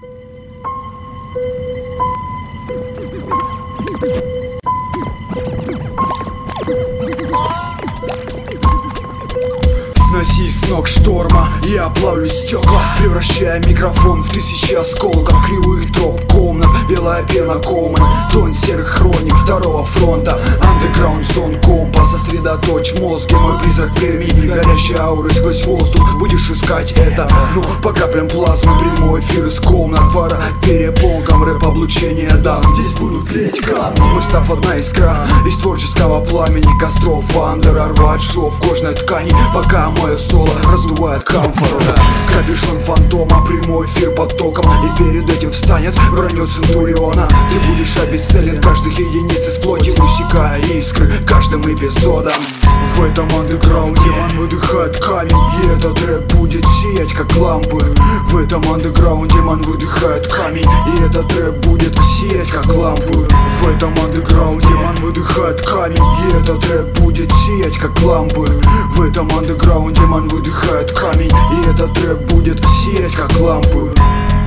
Сносись с ног шторма, я плавлю стекла, превращая микрофон в тысячи осколков кривых троп комнат. Белая пена комы, тон серых хроник второго фронта. Андеграунд зон компа, сосредоточь мозги. Мой призрак премии, горящей ауры сквозь воздух. Будешь искать это, ну по каплям плазмы. Прямой эфир из комнат, пара перепонкам. Рэп облучение дан, здесь будут лить камни. Мы став одна искра из творческого пламени костров. Андера рвать шов кожной ткани, пока мое соло раздувает камфору. Капюшон фантома, прямой эфир потоком. И перед этим встанет вранье Центуриона. Ты будешь обесцелен каждой единицы с плоти, усекая искры каждым эпизодом. В этом андеграунде он выдыхает камень, и этот рэп будет сиять как лампы. В этом андеграунде он выдыхает камень, и этот рэп будет сиять как лампы. В этом андеграунде он выдыхает камень, и этот рэп будет сиять как лампы. В этом андеграунде он выдыхает камень, и этот рэп будет сиять как лампы.